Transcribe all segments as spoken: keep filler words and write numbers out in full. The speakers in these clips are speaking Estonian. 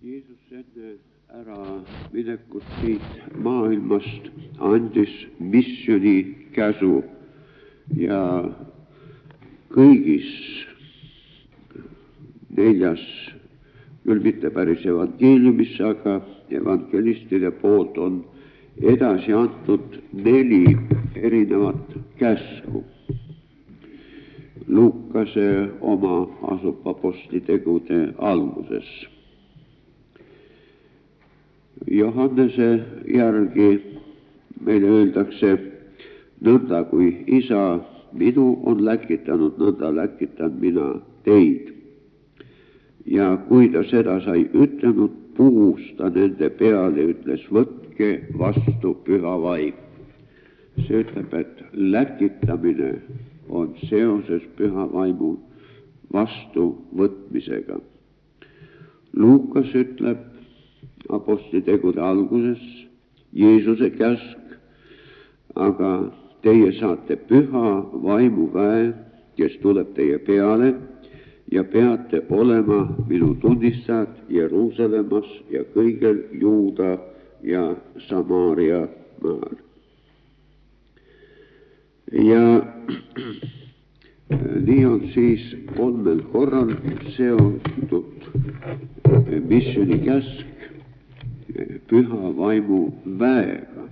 Jeesus enne ära minekut siit maailmast andis missiooni käsu ja kõigis neljas, küll mitte päris evangeeliumis, aga evangelistide poolt on edasi antud neli erinevat käsku. Lukase oma asub apostlitegude alguses. Johannese järgi meile öeldakse, nõnda kui isa minu on läkitanud, nõnda läkitan mina teid. Ja kui ta seda sai ütlenud, puhus ta nende peale, ütles, võtke vastu püha vaim. See ütleb, et läkitamine on seoses püha vaimu vastuvõtmisega. Luukas ütleb apostlitegude alguses, Jeesuse käsk, aga teie saate püha vaimu väe, kes tuleb teie peale ja peate olema minu tunnistajad Jeruusalemmas ja kõigel Juuda ja Samaaria maal. Ja nii on siis kolmel korral seotud missiooni käsk püha vaimu väega.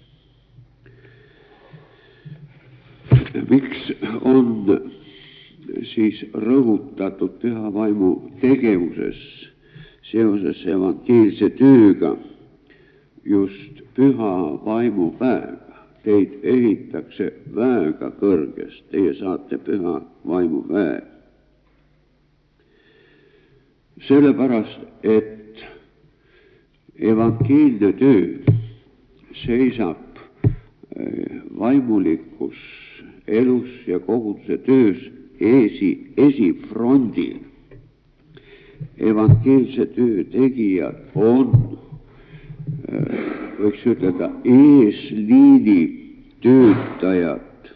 Miks on siis rõhutatud püha vaimu tegevuses seoses evangeelse tööga just püha vaimu väega? Teid ehitakse väega kõrgest, teie saate püha vaimu väe. Sellepärast, et evangeelne töö seisab vaimulikus elus ja koguduse töös esi, esifrondil. Evangeelse töö tegijad on, võiks ütelda, eesliini töötajad.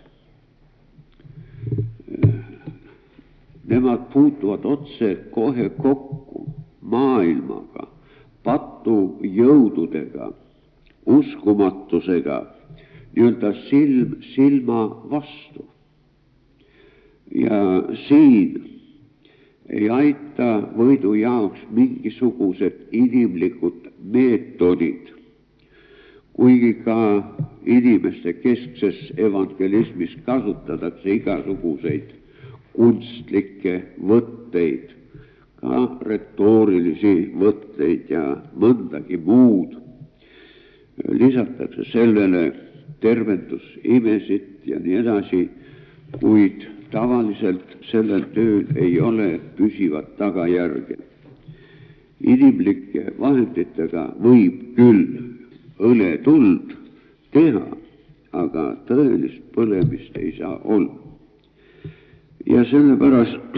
Nemad puutuvad otse kohe kokku maailmaga, patujõududega, uskumatusega, nii-öelda silm silma vastu. Ja siin ei aita võidu jaoks mingisugused inimlikud meetodid, kuigi ka inimeste keskses evangelismis kasutatakse igasuguseid kunstlikke võtteid, ka retoorilisi võtteid ja mõndagi muud. Lisatakse sellele tervendusimesid ja nii edasi, kuid tavaliselt sellel tööl ei ole püsivat tagajärge. Inimlike vahenditega võib küll õletuld teha, aga tõelist põlemist ei saa olla. Ja sellepärast,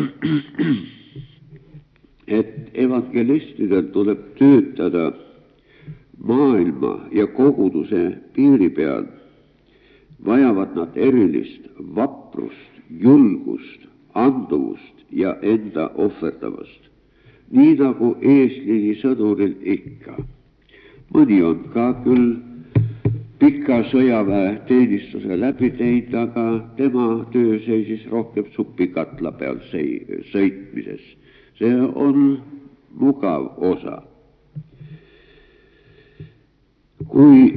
et evangelistidel tuleb töötada maailma ja koguduse piiri peal, vajavad nad erilist vaprust, julgust, anduvust ja enda ohverdavust, nii nagu eesliini sõduril ikka. Mõni on ka küll pika sõjaväe teenistuse läbi teinud, aga tema töö seisis rohkem supikatla peal sõitmises. See on mugav osa. Kui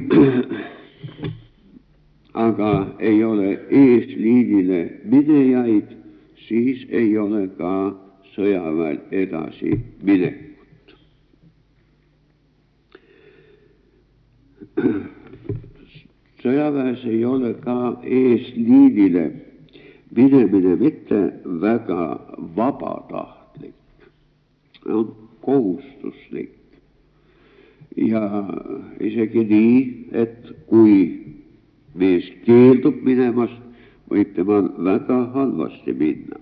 aga ei ole eesliinile minejaid, siis ei ole ka sõjaväel edasi minekut. Sõjaväes ei ole ka eesliinile minemine mitte väga vabatahtlik, on kohustuslik. Ja isegi nii, et kui mees keeldub minemast, võib temal väga halvasti minna.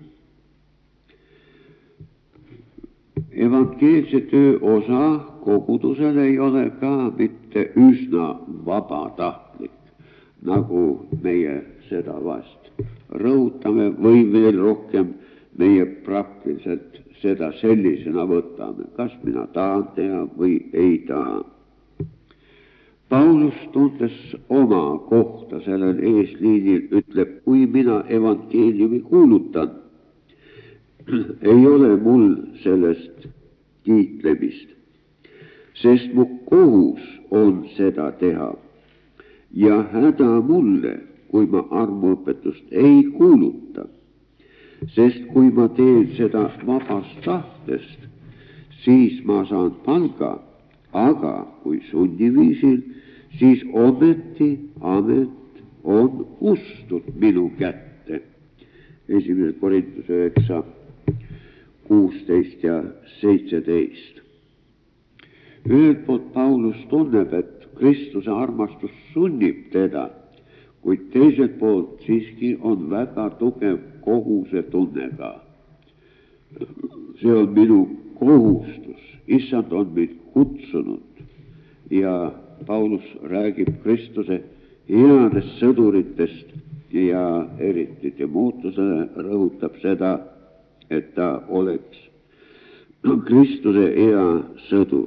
Evangeelse töö osa kogudusel ei ole ka mitte üsna vabatahtlik, nagu meie seda vast rõhutame või veel rohkem meie praktiliselt seda sellisena võtame, kas mina tahan teha või ei taha. Paulus tundes oma kohta sellel eesliinil ütleb, kui mina evangeeliumi kuulutan, ei ole mul sellest kiitlemist, sest mu kohus on seda teha ja häda mulle, kui ma armuõpetust ei kuuluta, sest kui ma teen seda vabast tahtest, siis ma saan palga, aga kui sunniviisil, siis ometi amet on ustud minu kätte. Esimene Korintuse üheksa, kuusteist ja seitseteist. Ühelt poolt Paulus tunneb, et Kristuse armastus sunnib teda, kuid teiselt poolt siiski on väga tugev kohuse tunnega. See on minu kohustus, issand on mind kutsunud ja Paulus räägib Kristuse headest sõduritest ja eriti Timoteusele rõhutab seda, et ta oleks Kristuse hea sõdur.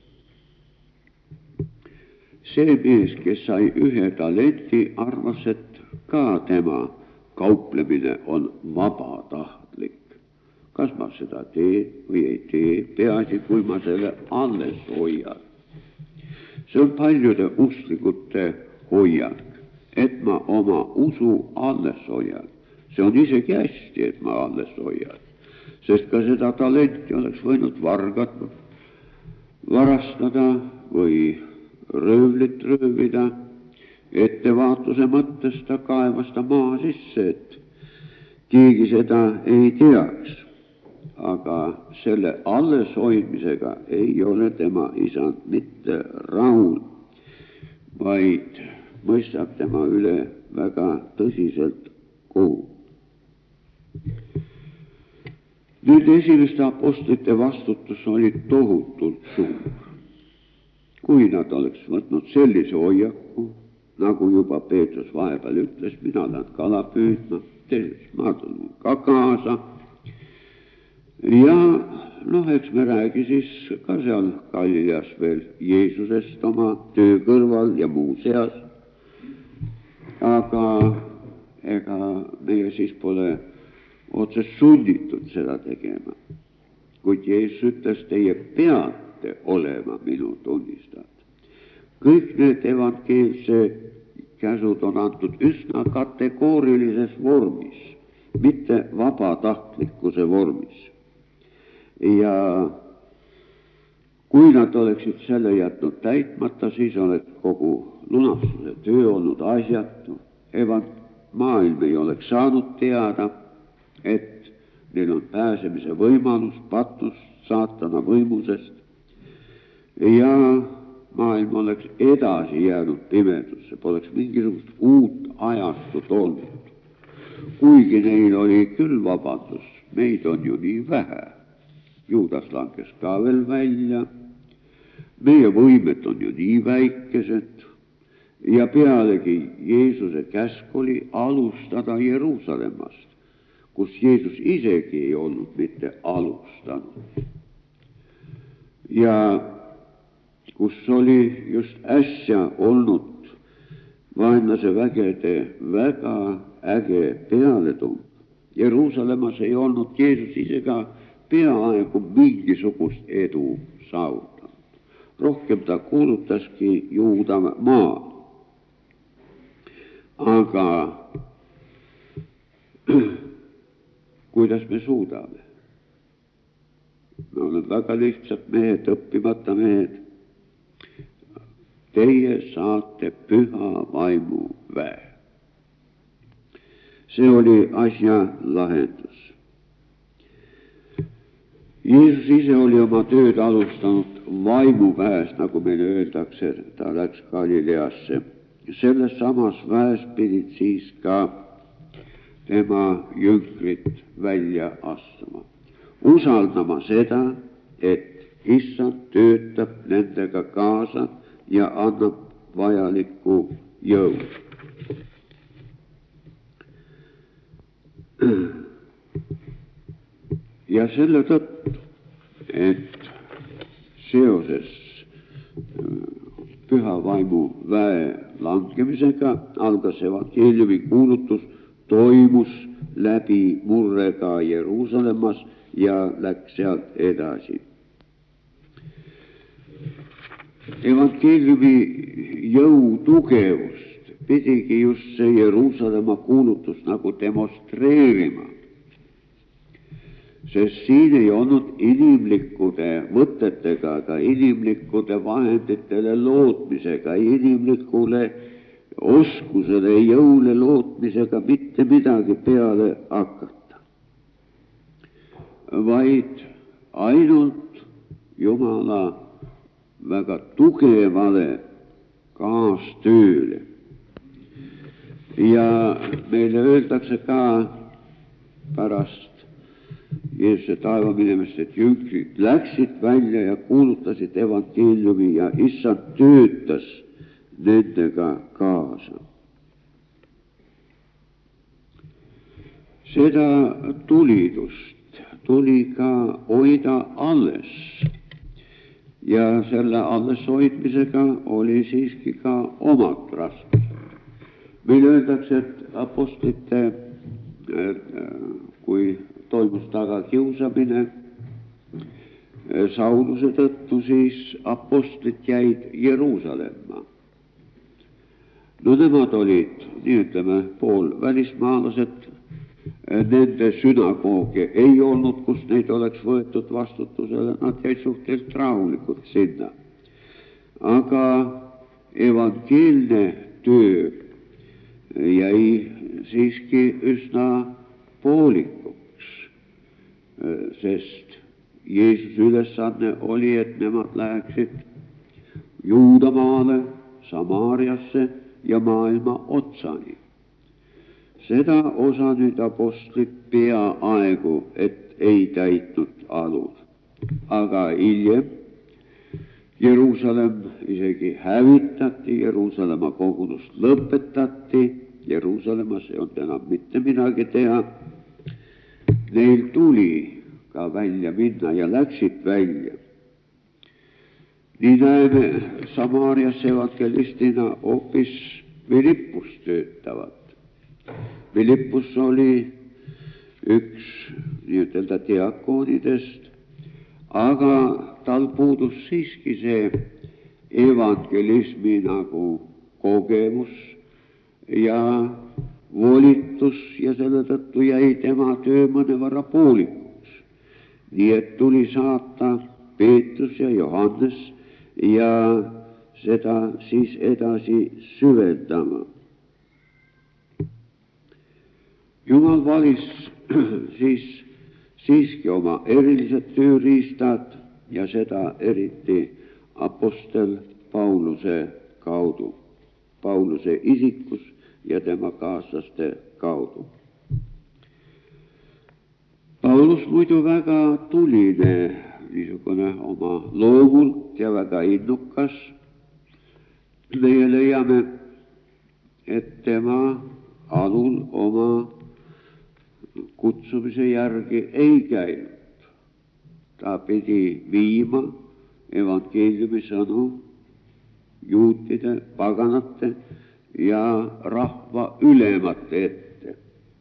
See mees, kes sai ühe talenti, arvas, et ka tema kauplemine on vabatahtlik. Kas ma seda teen või ei tee, peaasi, kui ma selle alles hoian. See on paljude usklikute hoiak, et ma oma usu alles hoian. See on isegi hästi, et ma alles hoian, sest ka seda talenti oleks võinud vargad varastada või röövlit röövida. Ettevaatuse mõttes ta kaevas ta maa sisse, et keegi seda ei teaks. Aga selle alles hoidmisega ei ole tema isand mitte rahul, vaid mõistab tema üle väga tõsiselt kohut. Nüüd esimeste apostlite vastutus oli tohutult suur. Kui nad oleks võtnud sellise hoiaku, nagu juba Peetrus vahepeal ütles, mina lähen kala püüdma, ma tulen ka kaasa. Ja noh, eks me räägi siis ka seal Galileas veel Jeesusest oma töö kõrval ja muu seas. Aga ega meie siis pole otse sunnitud seda tegema. Kuid Jeesus ütles, teie peate olema minu tunnistajad. Kõik need evangeelse käsud on antud üsna kategoorilises vormis, mitte vabatahtlikkuse vormis. Ja kui nad oleksid selle jätnud täitmata, siis oleks kogu lunastuse töö olnud asjatu. Maailm ei oleks saanud teada, et neil on pääsemise võimalus patust saatana võimusest ja maailm oleks edasi jäänud pimedusse, poleks mingisugust uut ajastut olnud. Kuigi neil oli küll vabandus, meid on ju nii vähe. Juudas langes ka veel välja, meie võimed on ju nii väikesed ja pealegi Jeesuse käsk oli alustada Jeruusalemmast, kus Jeesus isegi ei olnud mitte alustanud. Ja kus oli just äsja olnud vaenlase vägede väga äge pealetung. Jeruusalemmas ei olnud Jeesus ise ka peaaegu mingisugust edu saavutanud. Rohkem ta kuulutaski Juuda maa. Aga kuidas me suudame? Me oleme väga lihtsad mehed, õppimata mehed. Teie saate püha vaimu väe. See oli asja lahendus. Jeesus ise oli oma tööd alustanud vaimuväes, nagu meile öeldakse, ta läks Galileasse. Selles samas väes pidid siis ka tema jüngrid välja astuma. Usaldama seda, et issand töötab nendega kaasa ja annab vajalikku jõu. Ja selle tõttu, et seoses püha vaimu väe langemisega algas evangeeliumi kuulutus, toimus läbi murrega Jeruusalemmas ja läks sealt edasi. Evangeeliumi jõu tugevust pidigi just see Jeruusalemma kuulutus nagu demonstreerima, sest siin ei olnud inimlikkude võtetega, aga inimlikkude vahenditele lootmisega, inimlikule oskusele, jõule lootmisega mitte midagi peale hakata, vaid ainult Jumala väga tugevale kaastööle. Ja meile öeldakse ka pärast Jeesuse taeva minemist, et jüngrid läksid välja ja kuulutasid evangeeliumi ja Issand töötas nendega kaasa. Seda tulidust tuli ka hoida alles ja selle alles hoidmisega oli siiski ka omad raskused. Meil öeldakse, et apostlite, kui toimus taga kiusamine Sauluse tõttu, siis apostlid jäid Jeruusalemma. No nemad olid, nii ütleme, pool välismaalased, nende sünagoogi ei olnud, kus neid oleks võetud vastutusele, nad jäid suhteliselt rahulikult sinna. Aga evangeelne töö jäi siiski üsna poolikuks, sest Jeesuse ülesanne oli, et nemad läheksid Juudamaale, Samaariasse ja maailma otsani. Seda osa nüüd apostlid peaaegu, et ei täitnud alul. Aga hiljem Jeruusalemm isegi hävitati, Jeruusalemma kogudust lõpetati, Jeruusalemmas ei olnud enam mitte midagi teha. Neil tuli ka välja minna ja läksid välja. Nii näeme Samaarias evangelistina hoopis Philippus töötavad. Philippus oli üks nii-ütelda diakoonidest, aga tal puudus siiski see evangelismi nagu kogemus ja volitus ja selle tõttu jäi tema töö mõnevõrra poolikuks. Nii et tuli saata Peetrus ja Johannes ja seda siis edasi süvendama. Jumal valis siis siiski oma erilised tööriistad ja seda eriti apostel Pauluse kaudu, Pauluse isikus ja tema kaaslaste kaudu. Paulus muidu väga tuline, niisugune oma loomult ja väga innukas. Meie leiame, et tema alul oma kutsumise järgi ei käinud. Ta pidi viima evangeeliumi sõnu juutide, paganate ja rahva ülemate ette.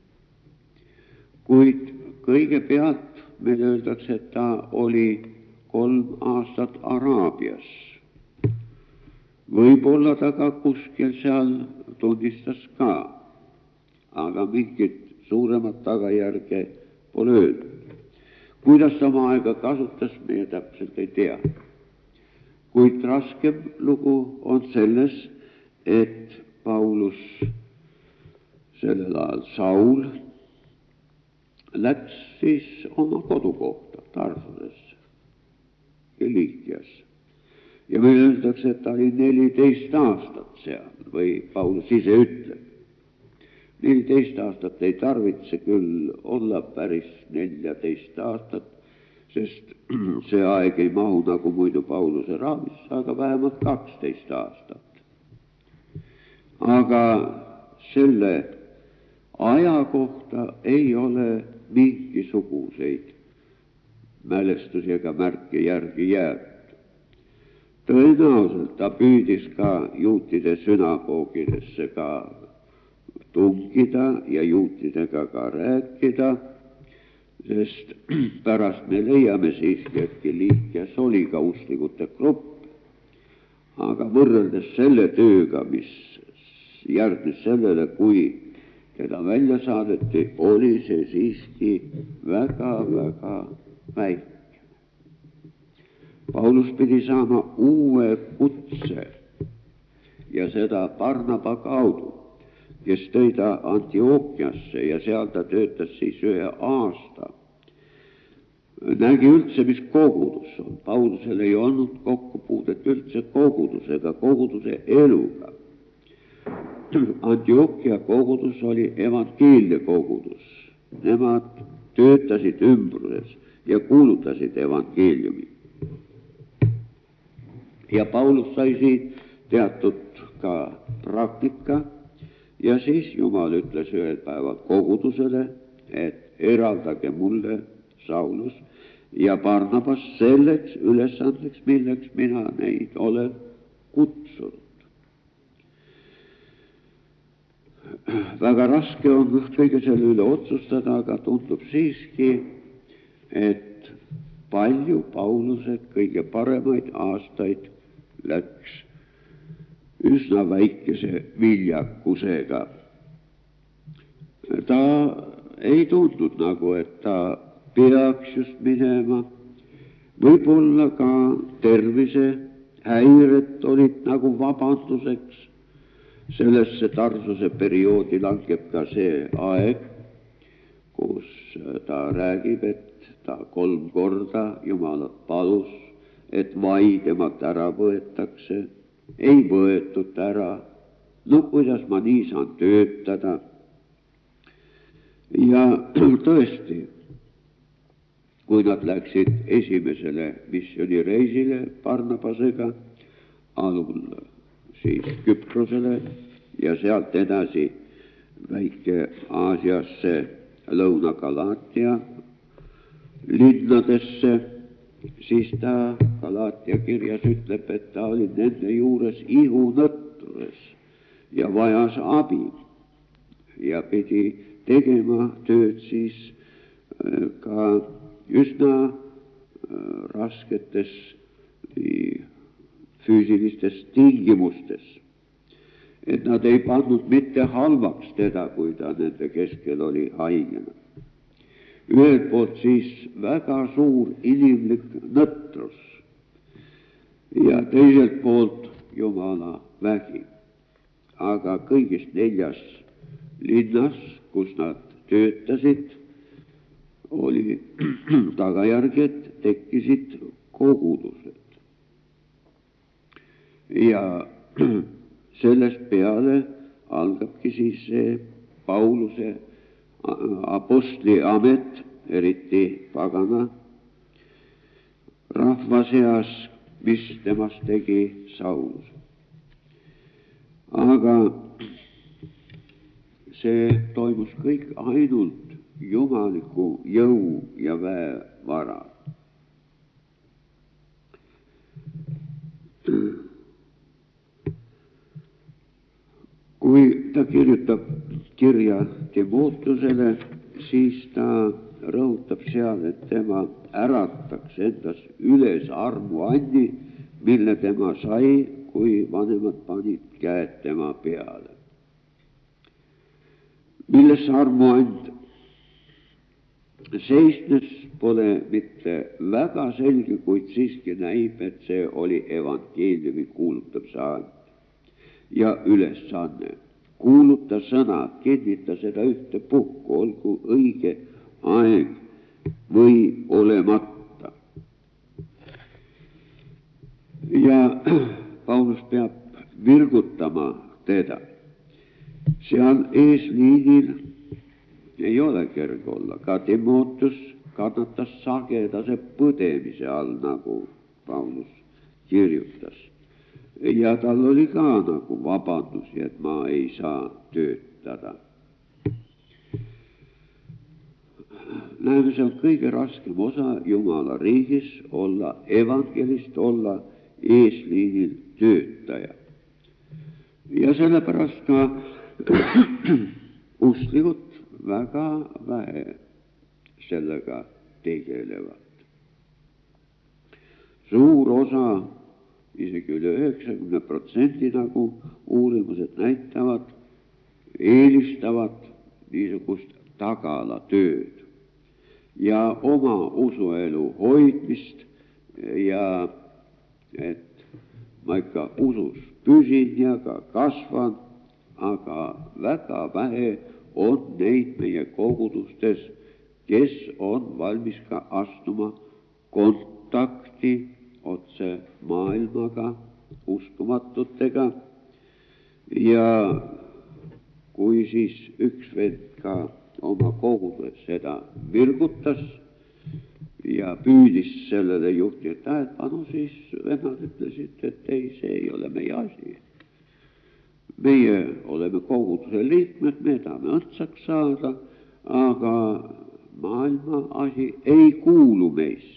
Kuid kõigepealt meil öeldakse, et ta oli kolm aastat Araabias. Võib-olla ta ka kuskil seal tunnistas ka, aga mingit suuremat tagajärge pole öelnud. Kuidas ta oma aega kasutas, meie täpselt ei tea. Kuid raskem lugu on selles, et Paulus, sellel ajal Saul, läks siis oma kodukohta Tarsusesse, Kilikias. Ja meil öeldakse, et ta oli neliteist aastat seal, või Paulus ise ütleb. neliteist aastat ei tarvitse küll olla päris neljateist aastat, sest see aeg ei mahu nagu muidu Pauluse raamis, aga vähemalt kaksteist aastat. Aga selle aja kohta ei ole mingisuguseid mälestusi ega märke järgi jäänud. Tõenäoliselt ta püüdis ka juutide sünagoogidesse ka tungida ja juutidega ka rääkida, sest pärast me leiame siiski, et Kiliikias oli ka usklikute grupp, aga võrreldes selle tööga, mis järgnes sellele, kui teda välja saadeti, oli see siiski väga-väga väike. Paulus pidi saama uue kutse ja seda Barnaba kaudu, kes tõi ta Antiookiasse ja seal ta töötas siis ühe aasta. Nägi üldse, mis kogudus on. Paulusel ei olnud kokkupuudet üldse kogudusega, koguduse eluga. Antiookia kogudus oli evangeelne kogudus. Nemad töötasid ümbruses ja kuulutasid evangeeliumi. Ja Paulus sai siit teatud ka praktika ja siis Jumal ütles ühel päeval kogudusele, et eraldage mulle Saulus ja Barnabas selleks ülesandeks, milleks mina neid olen kutsunud. Väga raske on kõige selle üle otsustada, aga tundub siiski, et palju Pauluse kõige paremaid aastaid läks üsna väikese viljakusega. Ta ei tundnud nagu, et ta peaks just minema. Võib-olla ka tervisehäired olid nagu vabanduseks. Sellesse Tarsuse perioodi langeb ka see aeg, kus ta räägib, et ta kolm korda Jumalat palus, et vai temalt ära võetakse. Ei võetud ära. No kuidas ma nii saan töötada? Ja tõesti, kui nad läksid esimesele missioonireisile Barnabasega alul siis Küprosele ja sealt edasi Väike-Aasiasse, Lõuna-Galaatia linnadesse, siis ta Galaatia kirjas ütleb, et ta oli nende juures ihunõtruses ja vajas abi ja pidi tegema tööd siis ka üsna rasketes füüsilistes tingimustes. Et nad ei pandud mitte halvaks teda, kui ta nende keskel oli haigena. Ühelt poolt siis väga suur inimlik nõtrus ja teiselt poolt Jumala vägi. Aga kõigis neljas linnas, kus nad töötasid, oli tagajärged, tekkisid kogudused. Ja sellest peale algabki siis see Pauluse apostli amet, eriti pagana rahva seas, mis temast tegi Saulus. Aga see toimus kõik ainult jumaliku jõu ja väe varal. Kui ta kirjutab kirja Timoteusele, siis ta rõhutab seal, et tema ärataks endas üles armuandi, mille tema sai, kui vanemad panid käed tema peale. Milles armuand seisnes, pole mitte väga selge, kuid siiski näib, et see oli evangeeliumi kuulutamise aeg ja ülesanne. Kuuluta sõna, kinnita seda ühte puhku, olgu õige aeg või olemata. Ja Paulus peab virgutama teda. Seal eesliinil ei ole kerge olla. Ka Timoteus kannatas sagedase põdemise all, nagu Paulus kirjutas. Ja tal oli ka nagu vabandusi, et ma ei saa töötada. näeme, see on kõige raskem osa Jumala riigis olla evangelist, olla eesliinil töötaja. Ja sellepärast ka usklikud väga vähe sellega tegelevad. Suur osa, isegi üle üheksakümne protsendi nagu uurimused näitavad, eelistavad niisugust tagalatööd ja oma usuelu hoidmist ja et ma ikka usus püsin ja ka kasvan, aga väga vähe on neid meie kogudustes, kes on valmis ka astuma kontakti otse maailmaga, uskumatutega. Ja kui siis üks vend ka oma koguduses seda virgutas ja püüdis sellele juhtida, et no siis vennad ütlesid, et ei, see ei ole meie asi. Meie oleme koguduse liikmed, me tahame õndsaks saada, aga maailma asi ei kuulu meisse.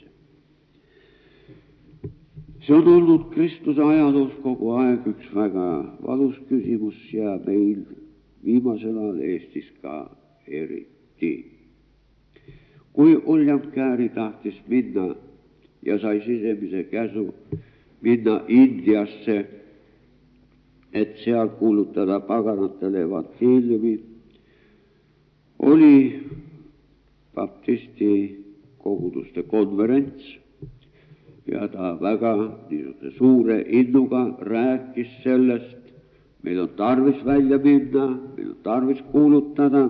See on olnud Kristuse ajaloos kogu aeg üks väga valus küsimus ja meil viimasel ajal Eestis ka eriti. Kui William Carey tahtis minna ja sai sisemise käsu minna Indiasse, et seal kuulutada paganatele evangeeliumi, oli baptisti koguduste konverents ja ta väga niisuguse suure innuga rääkis sellest, meil on tarvis välja minna, meil on tarvis kuulutada.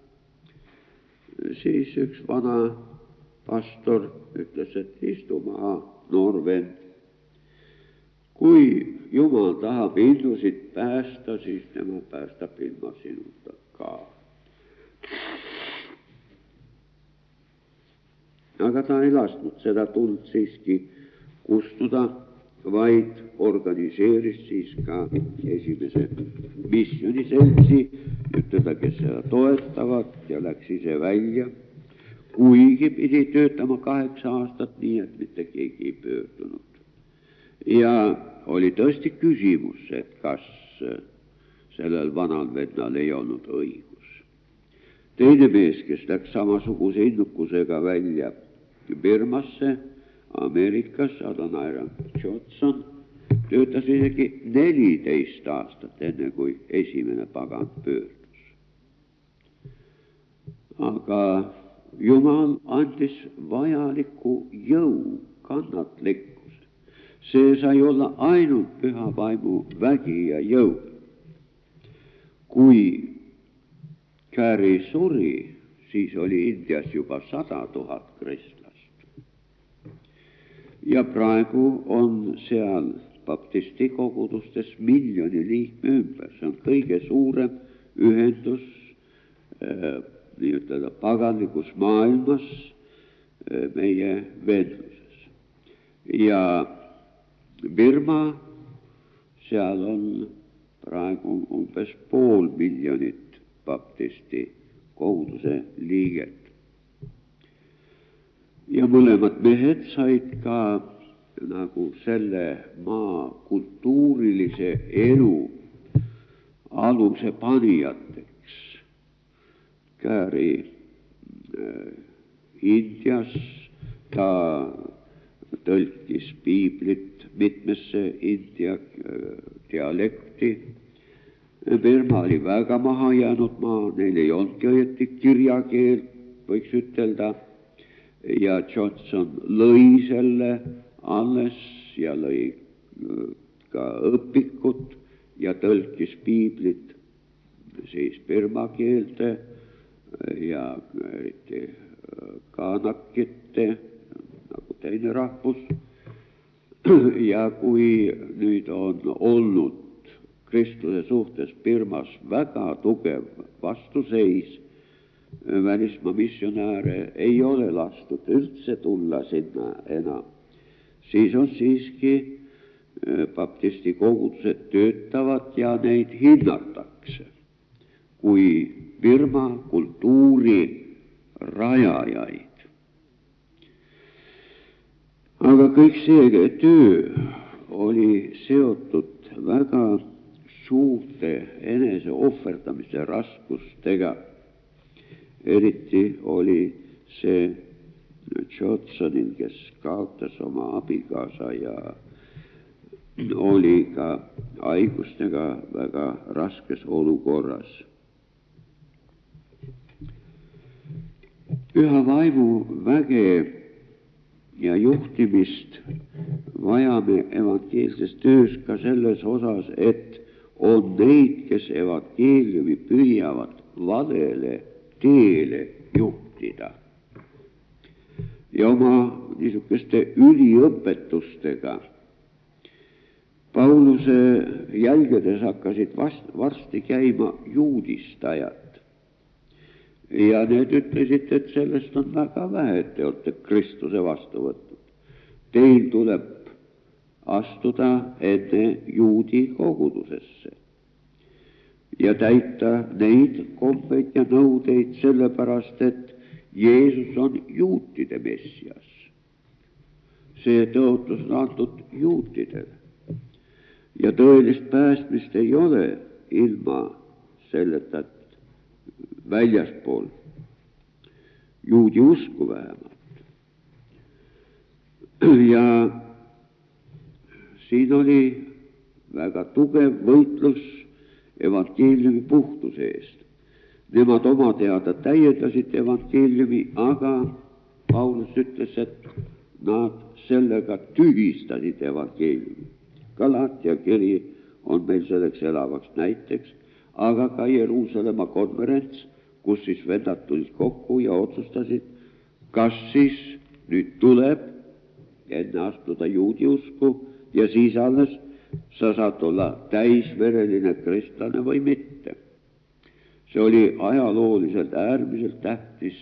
Siis üks vana pastor ütles, et istu maha, noor vend. Kui Jumal tahab innusid päästa, siis tema päästab ilma sinuta ka. Aga ta ei lasknud seda tuld siiski kustuda, vaid organiseeris siis ka esimese missioniseltsi, ütelda, kes seda toetavad ja läks ise välja, kuigi pidi töötama kaheksa aastat nii, et mitte keegi ei pöördunud. Ja oli tõesti küsimus, et kas sellel vanal vennal ei olnud õigus. Teine mees, kes läks samasuguse innukusega välja Birmasse, Ameerikas, Adoniram Judson, töötas isegi neliteist aastat enne, kui esimene pagan pöördus. Aga Jumal andis vajaliku jõu, kannatlikkuse. See sai olla ainult püha vaimu vägi ja jõu. Kui Carey suri, siis oli Indias juba sada tuhat kristlast. Ja praegu on seal baptisti kogudustes miljoni liikme ümber. See on kõige suurem ühendus äh, nii-ütelda paganlikus maailmas äh, meie vendluses. Ja Birma, seal on praegu umbes pool miljonit baptisti koguduse liiget. Ja mõlemad mehed said ka nagu selle maa kultuurilise elu aluse panijateks. Carey äh, Indias, ta tõlkis piiblit mitmesse India dialekti. Birma oli väga maha jäänud maa, neil ei olnudki õieti kirjakeelt, võiks ütelda. Ja Johnson lõi selle alles ja lõi ka õpikut ja tõlkis piiblit siis Birma keelde ja eriti kaanakite, nagu teine rahvus. Ja kui nüüd on olnud Kristuse suhtes Birmas väga tugev vastuseis, välismaa missionääre ei ole lastud üldse tulla sinna enam, siis on siiski baptisti kogudused töötavad ja neid hinnatakse kui Birma kultuuri rajajaid. Aga kõik see töö oli seotud väga suurte enese ohverdamise raskustega. Eriti oli see Jotsonil, kes kaotas oma abikaasa ja oli ka haigustega väga raskes olukorras. Püha vaimu väge ja juhtimist vajame evangeelses töös ka selles osas, et on neid, kes evangeeliumi püüavad valele teele juhtida. Ja oma niisuguste üliõpetustega Pauluse jälgedes hakkasid vast, varsti käima juudistajad. Ja need ütlesid, et sellest on väga vähe, et te olete Kristuse vastu võtnud. Teil tuleb astuda enne juudi kogudusesse ja täita neid kombeid ja nõudeid sellepärast, et Jeesus on juutide Messias. See tõotus on antud juutidele. Ja tõelist päästmist ei ole ilma selleta, et väljaspool juudi usku vähemalt. Ja siin oli väga tugev võitlus evangeeliumi puhtuse eest. Nemad oma teada täiendasid evangeeliumi, aga Paulus ütles, et nad sellega tühistasid evangeeliumi. Galatia kiri on meil selleks elavaks näiteks, aga ka Jeruusalemma konverents, kus siis vennad tulid kokku ja otsustasid, kas siis nüüd tuleb enne astuda juudi usku ja siis alles sa saad olla täisvereline kristlane või mitte. See oli ajalooliselt äärmiselt tähtis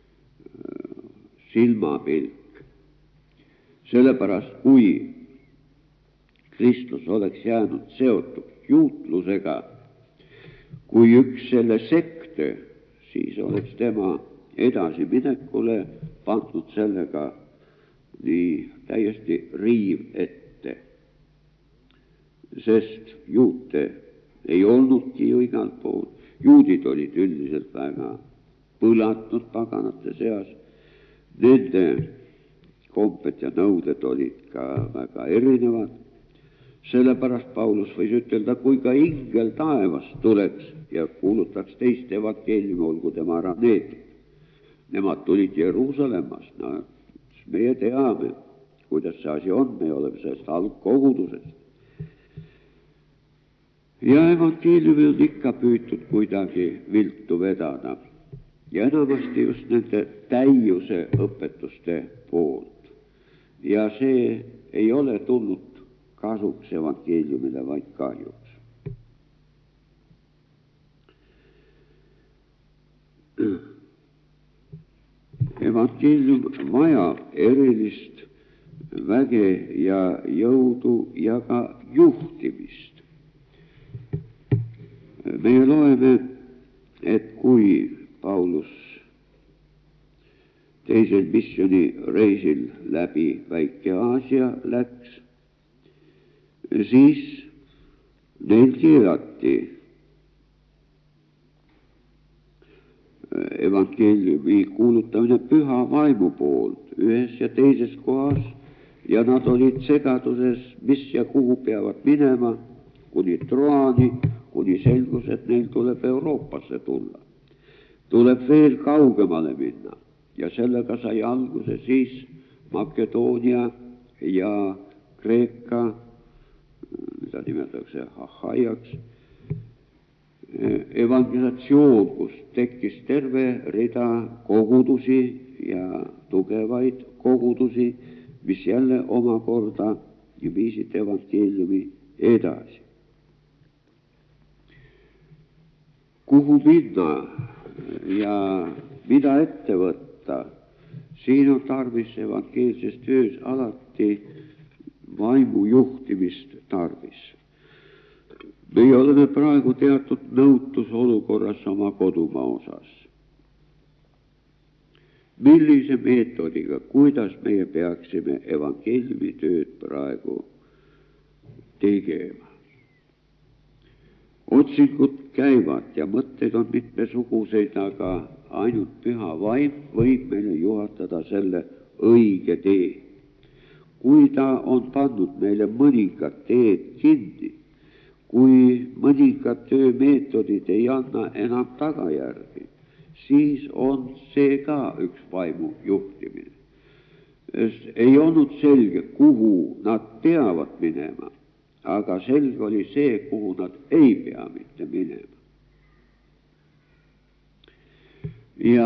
silmapilk. Sellepärast, kui Kristus oleks jäänud seotud juutlusega kui üks selle sekte, siis oleks tema edasiminekule pandud sellega nii täiesti riiv ette. Sest juute ei olnudki ju igal pool. Juudid olid üldiselt väga põlatnud paganate seas. Nende komped ja nõuded olid ka väga erinevad. Sellepärast Paulus võis ütelda, kui ka ingel taevast tuleks ja kuulutaks teist evangeeliumi, olgu tema ära neetud. Nemad tulid Jeruusalemmas. No, meie teame, kuidas see asi on, me oleme sellest algkogudusest. Ja evangeeliumi on ikka püütud kuidagi viltu vedada. Ja enamasti just nende täiuse õpetuste poolt. Ja see ei ole tulnud kasuks evangeeliumile, vaid kahjuks. Evangeelium vajab erilist väge ja jõudu ja ka juhtimist. Me loeme, et kui Paulus teisel missiooni reisil läbi Väike-Aasia läks, siis neil keelati evangeeliumi kuulutamine püha vaimu poolt ühes ja teises kohas ja nad olid segaduses, mis ja kuhu peavad minema, kuni Troani, kuni selgus, et neil tuleb Euroopasse tulla. Tuleb veel kaugemale minna ja sellega sai alguse siis Makedoonia ja Kreeka, mida nimetatakse Ahaiaks, evangelisatsioon, kus tekkis terve rida kogudusi ja tugevaid kogudusi, mis jälle omakorda viisid evangeeliumi edasi. Kuhu minna ja mida ette võtta, siin on tarvis evangeelses töös alati vaimu juhtimist tarvis. Me oleme praegu teatud nõutusolukorras oma kodumaa osas. millise meetodiga, kuidas meie peaksime evangeeliumi tööd praegu tegema. Otsingud käivad ja mõtteid on mitmesuguseid, aga ainult püha vaim võib meile juhatada selle õige tee. Kui ta on pandud meile mõningad teed kinni, kui mõningad töömeetodid ei anna enam tagajärgi, siis on see ka üks vaimu juhtimine. Ei olnud selge, kuhu nad peavad minema, aga selge oli see, kuhu nad ei pea mitte minema. Ja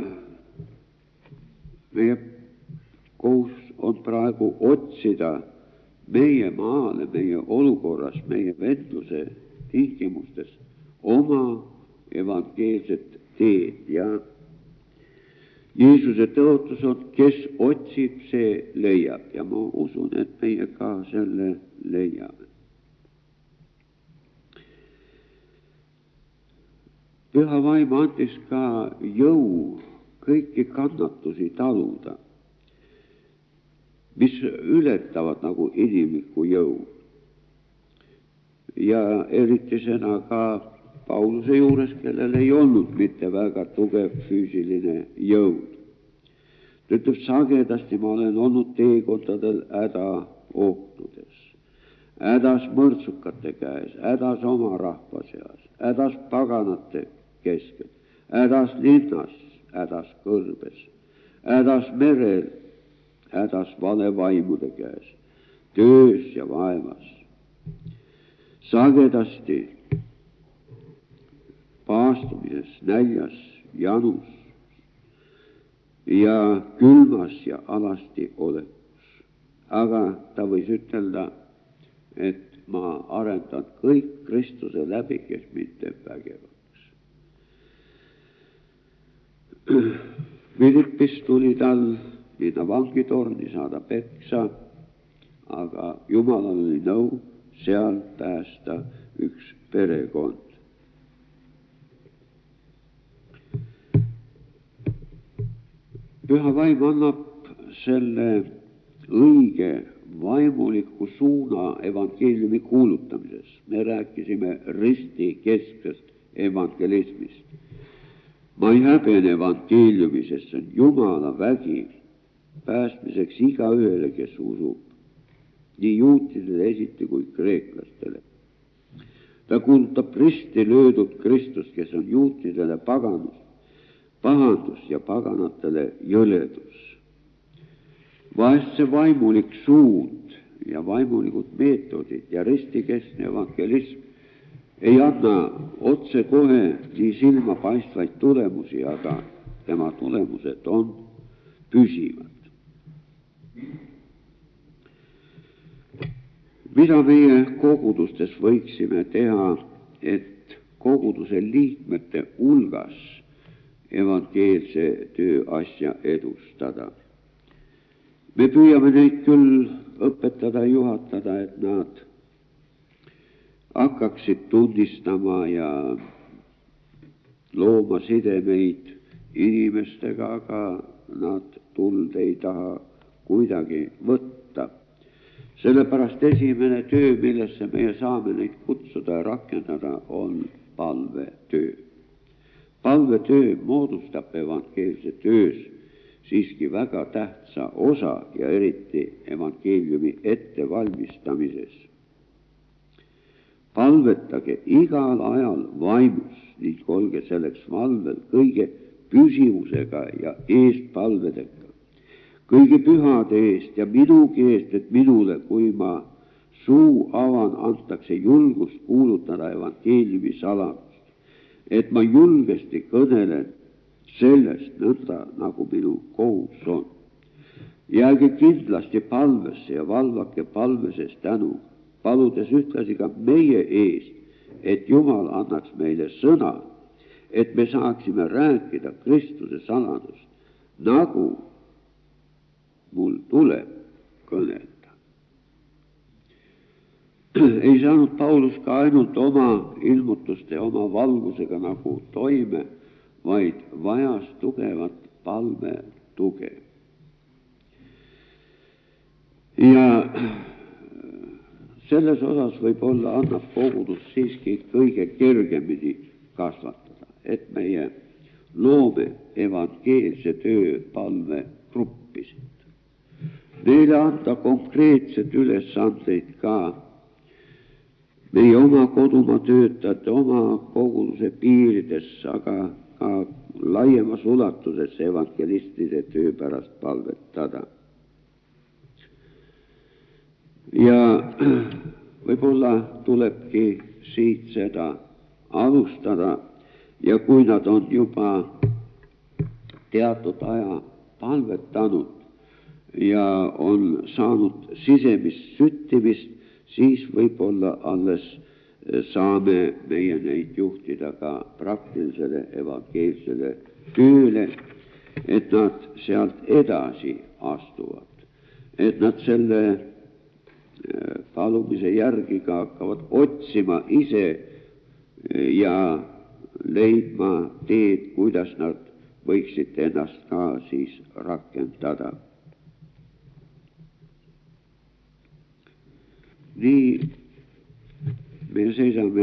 meie kohus on praegu otsida meie maale, meie olukorras, meie vendluse tingimustes oma evangeelset teed ja Jeesuse tõotus on, kes otsib, see leiab ja ma usun, et meie ka selle leiame. Püha vaim andis ka jõu kõiki kannatusi taluda, mis ületavad nagu inimliku jõu. Ja eriti seda ka Pauluse juures, kellel ei olnud mitte väga tugev füüsiline jõud. Ta ütleb, sagedasti ma olen olnud teekondadel häda ohtudes, hädas mõrtsukate käes, hädas oma rahva seas, hädas paganate keskel, hädas linnas, hädas kõrbes, hädas merel, hädas valevaimude käes, töös ja vaevas. Sagedasti paastumises, näljas, janus ja külmas ja alasti olekus. Aga ta võis ütelda, et ma arendan kõik Kristuse läbi, kes mind teeb vägevaks. Philippis tuli tal minna vangitorni, saada peksa, aga Jumalal oli nõu seal päästa üks perekond. Püha vaim annab selle õige vaimuliku suuna evangeeliumi kuulutamises. Me rääkisime risti kesksest evangelismist. Ma ei häbene evangeeliumi, sest see on Jumala vägi päästmiseks igaühele, kes usub, nii juutidele esiti kui kreeklastele. Ta kuulutab risti löödud Kristust, kes on juutidele paganus, pahandus ja paganatele jõledus. Vahest see vaimulik suund ja vaimulikud meetodid ja ristikeskne evangelism ei anna otse kohe nii silma paistvaid tulemusi, aga tema tulemused on püsivad. Mida meie kogudustes võiksime teha, et koguduse liikmete hulgas evangeelse töö asja edustada? Me püüame neid küll õpetada, juhatada, et nad hakkaksid tunnistama ja looma sidemeid inimestega, aga nad tuld ei taha kuidagi võtta. Sellepärast esimene töö, millesse meie saame neid kutsuda ja rakendada, on palvetöö. Palvetöö moodustab evangeelse töös siiski väga tähtsa osa ja eriti evangeeliumi ettevalmistamises. Palvetage igal ajal vaimus ning olge selleks valvel kõige püsivusega ja eestpalvedega, kõigi pühade eest ja minugi eest, et minule, kui ma suu avan, antakse julgust kuulutada evangeeliumi saladust, et ma julgesti kõnelen sellest nõnda, nagu minu kohus on. Jääge kindlasti palvesse ja valvake palveses tänu, paludes ühtlasi ka meie eest, et Jumal annaks meile sõna, et me saaksime rääkida Kristuse saladust, nagu mul tuleb kõnelda. Ei saanud Paulus ka ainult oma ilmutuste, oma valgusega nagu toime, vaid vajas tugevat palve tuge. Ja selles osas võib-olla annab kogudus siiski kõige kergemini kasvatada, et meie loome evangeelse töö palvegruppisid. Neile anda konkreetsed ülesandeid ka meie oma kodumaa töötajate, oma koguduse piirides, aga ka laiemas ulatuses evangelistide töö pärast palvetada. Ja võib-olla tulebki siit seda alustada ja kui nad on juba teatud aja palvetanud ja on saanud sisemist süttimist, siis võib-olla alles saame meie neid juhtida ka praktilisele evangeelsele tööle, et nad sealt edasi astuvad, et nad selle palumise järgi ka hakkavad otsima ise ja leidma teed, kuidas nad võiksid ennast ka siis rakendada. Nii me seisame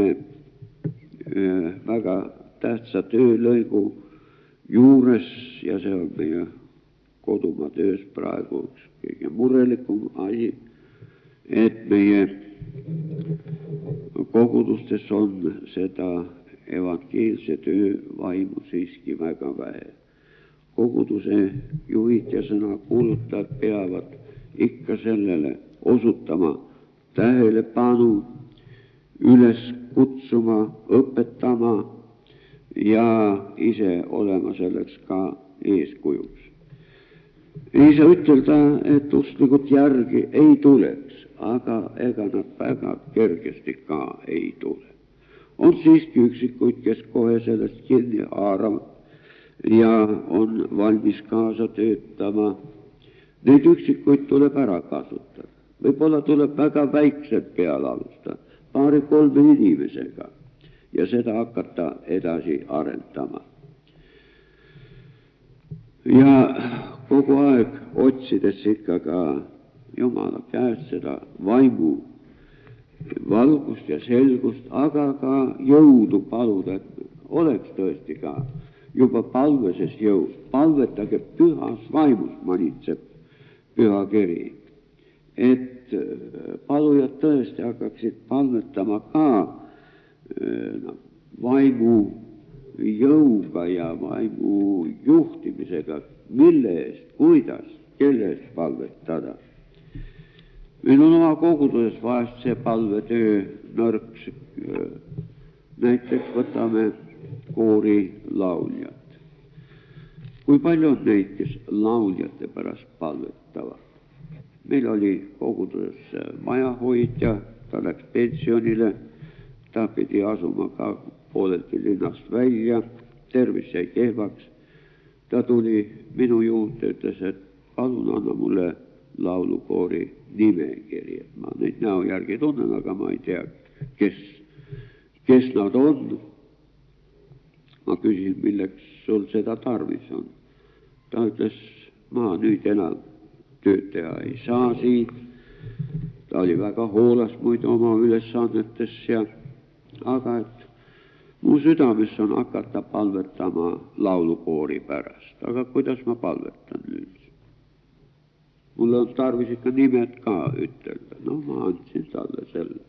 väga tähtsa töölõigu juures ja see on meie kodumaa töös praegu üks kõige murelikum asi, et meie kogudustes on seda evangeelse töö vaimu siiski väga vähe. Koguduse juhid ja sõnakuulutajad peavad ikka sellele osutama tähelepanu, üles kutsuma, õpetama ja ise olema selleks ka eeskujuks. Ei saa ütelda, et usklikud järgi ei tuleks, aga ega nad väga kergesti ka ei tule. On siiski üksikuid, kes kohe sellest kinni haaravad ja on valmis kaasa töötama. Neid üksikuid tuleb ära kasutada. Võib-olla tuleb väga väikselt peale alustada, paari-kolme inimesega ja seda hakata edasi arendama. Ja kogu aeg otsides ikka ka Jumala käest seda vaimu valgust ja selgust, aga ka jõudu paluda, et oleks tõesti ka juba palveses jõud. Palvetage pühas vaimus, manitseb püha kiri, et palujad tõesti hakkaksid palvetama ka no, vaimu jõuga ja vaimu juhtimisega, mille eest, kuidas, kelle eest palvetada. Meil on oma koguduses vahest see palvetöö nõrks. Näiteks võtame koori lauljad. Kui palju on neid, kes lauljate pärast palvetavad? Meil oli koguduses majahoidja, ta läks pensionile, ta pidi asuma ka poolelti linnast välja, tervis jäi kehvaks. Ta tuli minu juurde, ütles, et palun anna mulle laulukoori nimekiri. Ma neid näo järgi tunnen, aga ma ei tea, kes, kes nad on. Ma küsin, milleks sul seda tarvis on. Ta ütles, ma nüüd enam tööd teha ei saa siin. Ta oli väga hoolas muidu oma ülesannetes ja aga et mu südames on hakata palvetama laulukoori pärast. Aga kuidas ma palvetan nüüd? Mul on tarvis ikka nimed ka ütelda. No ma andsin talle selle.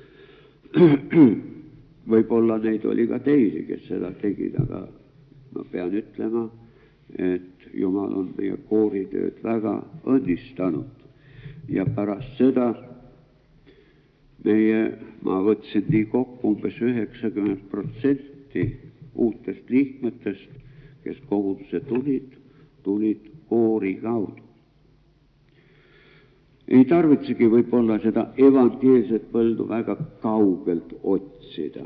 Võib-olla neid oli ka teisi, kes seda tegid, aga ma pean ütlema, et Jumal on meie kooritööd väga õnnistanud. Ja pärast seda meie, ma võtsin nii kokku umbes üheksakümmend protsenti uutest liikmetest, kes koguduse tulid, tulid koori kaudu. Ei tarvitsegi võib-olla seda evangeelset põldu väga kaugelt otsida,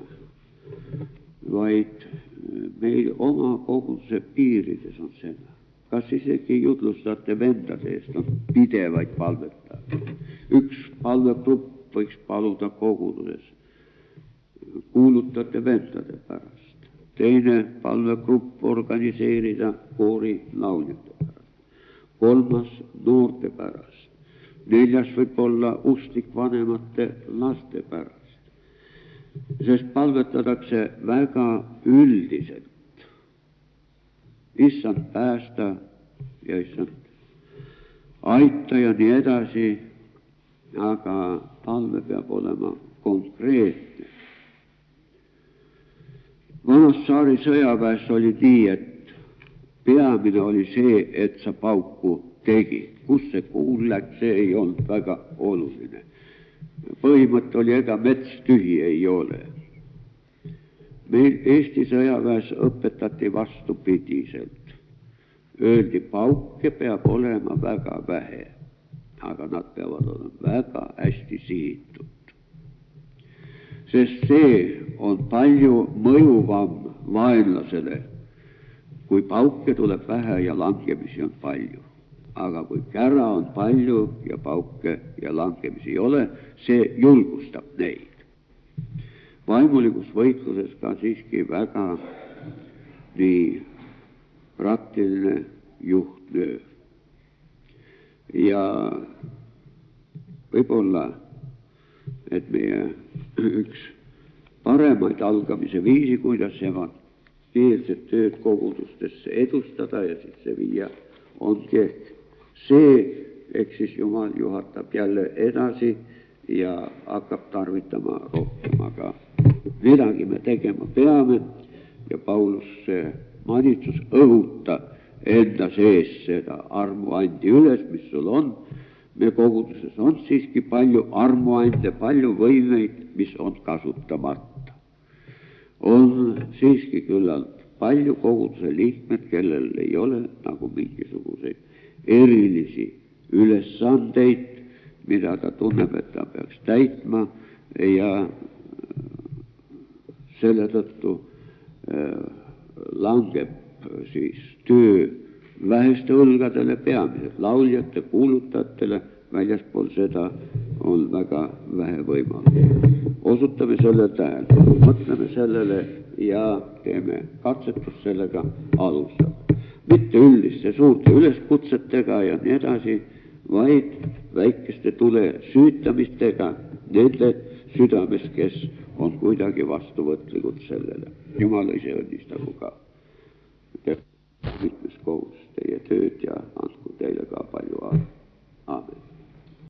vaid meil oma koguduse piirides on seda. Kas isegi jutlustate vendade eest on pidevaid palvetada. Üks palvegrupp võiks paluda koguduses. Kuulutate vendade pärast. Teine palvegrupp organiseerida koori lauljate pärast. kolmas noorte pärast, neljas võib olla usklik vanemate laste pärast, sest palvetatakse väga üldiselt. Issand päästa ja issand aita ja nii edasi, aga palve peab olema konkreetne. Vanas Tsaari sõjaväes oli nii, et peamine oli see, et sa pauku tegid. Kus see kuul läks, see ei olnud väga oluline. Põhimõte oli, ega mets tühi ei ole. Meil Eesti sõjaväes õpetati vastupidiselt. Öeldi, pauke peab olema väga vähe, aga nad peavad olema väga hästi sihitud. Sest see on palju mõjuvam vaenlasele, kui pauke tuleb vähe ja langemisi on palju. Aga kui kära on palju ja pauke ja langemisi ei ole, see julgustab neid. Vaimulikus võitluses ka siiski väga nii praktiline juhtnöö. Ja võib-olla, et meie üks paremaid algamise viisi, kuidas evangeelset tööd kogudustesse edustada ja sisse viia, ongi ehk see, ehk siis Jumal juhatab jälle edasi ja hakkab tarvitama rohkem, aga midagi me tegema peame ja Paulus manitsus õhuta enda sees seda armuandi üles, mis sul on. Me koguduses on siiski palju armuande, palju võimeid, mis on kasutamata. On siiski küllalt palju koguduse liikmed, kellel ei ole nagu mingisuguseid erilisi ülesandeid, mida ta tunneb, et ta peaks täitma ja selle tõttu langeb siis töö väheste õlgadele peamiselt, lauljate, kuulutajatele, väljaspool seda on väga vähe võimalik. Osutame selle tähelepanu, mõtleme sellele ja teeme katsetust sellega alustada. Mitte üldiste suurte üleskutsetega ja nii edasi, vaid väikeste tule süütamistega nende südames, kes on kuidagi vastuvõtlikud sellele. Jumal ise õnnistagu ka mitmes kohus teie tööd ja andku teile ka palju aega. Aamen.